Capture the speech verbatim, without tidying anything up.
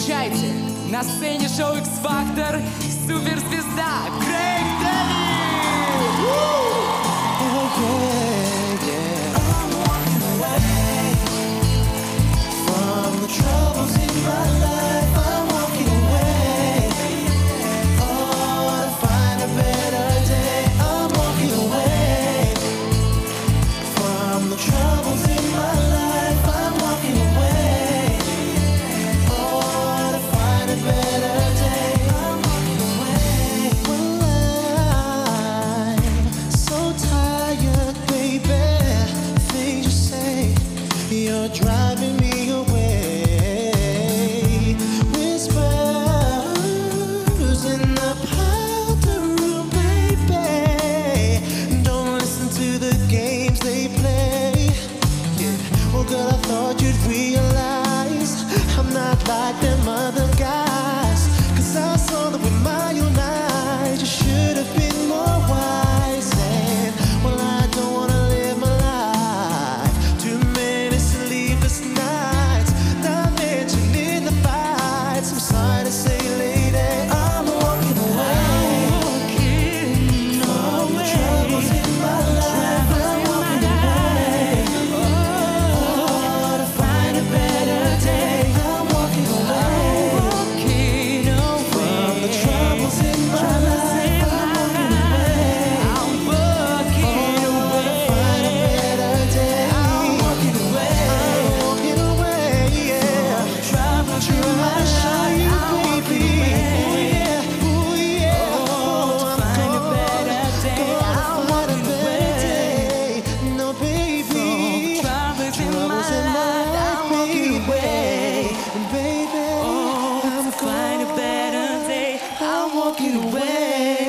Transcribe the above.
Встречайте, на сцене шоу X-Factor суперзвезда Грег Дэвид! You're driving me away. Whispers in the powder room, baby. Don't listen to the games they play. Yeah. Oh, girl, I thought you'd realize I'm not like them other guys. 'Cause I saw that we